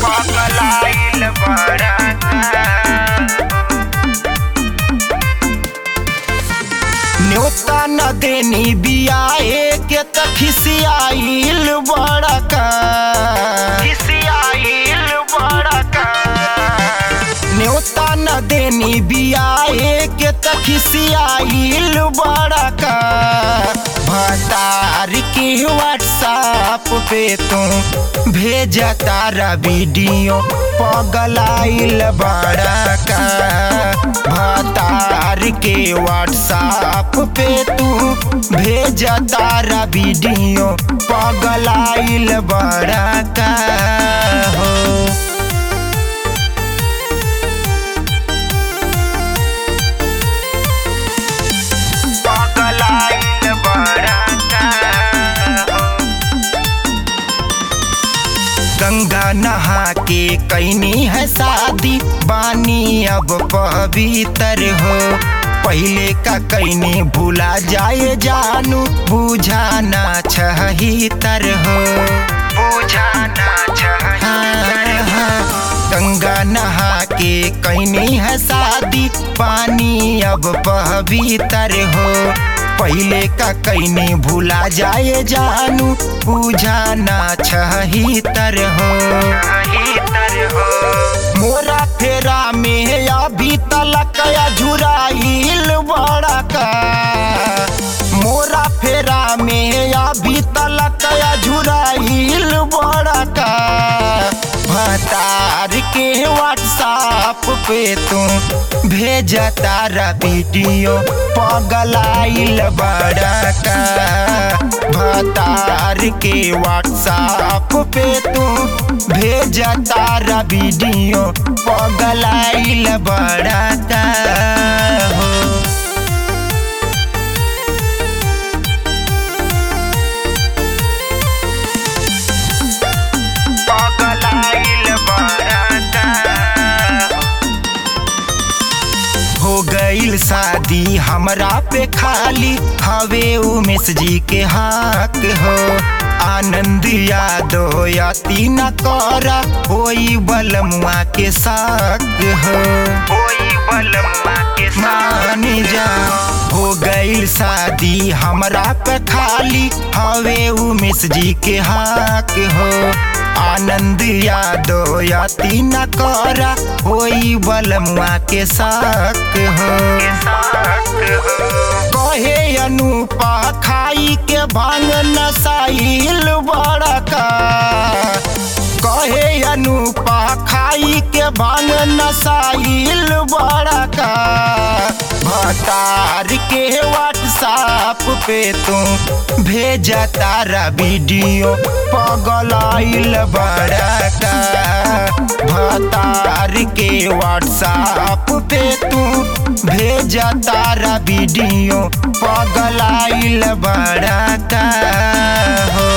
पगलाइल बड़ा न्योता न देनी बियाए के त खिसियाइल बड़का न्योता न देनी बियाए के त खिसियाइल बड़का भतार के व्हाट्सएप पे तू भेजा तारा वीडियो पगलाइल बड़का भतार के व्हाट्सएप पे तू भेजा तारा वीडियो पगलाइल बड़का हो गंगा नहा के कैनी है शादी बानी अब पवित्र हो पहले का कैनी भूला जाए जानू बुझाना छहितर हो बुझाना गंगा नहा के कैनी है शादी पानी अब पवित्र हो पहले का कैनी भूला जाए जानू बुझाना छहितर हो मोरा फेरा में अभी तलक झुराइल बड़का मोरा फेरा में अभी तलक झुराइल बड़का भतार के व्हाट्सएप पे तू भेजा तारा वीडियो पगलाइल बड़का भतार के व्हाट्सएप पे तू भेजा तारा वीडियो पगलाइल बड़का हो हो गईल शादी हमरा पे खाली हवे उमेश जी के हक हो आनंद यादव यति न करा होई बलमुआ के साक हो मान जा हो गईल शादी हमरा पे खाली हवे उमेश जी के हक हो आनंद यादव यति न करा होई बलमुआ के साक हो कहे अनुपा खाई के भांग नसाइल बड़का कहे अनुपा खाई के भांग नसाइल बड़का भतार के व्हाट्सएप पे तू भेजा तारा वीडियो पगलाइल बड़का भतार के व्हाट्सएप पे तू भेजा तारा वीडियो पगलाइल बड़का हो।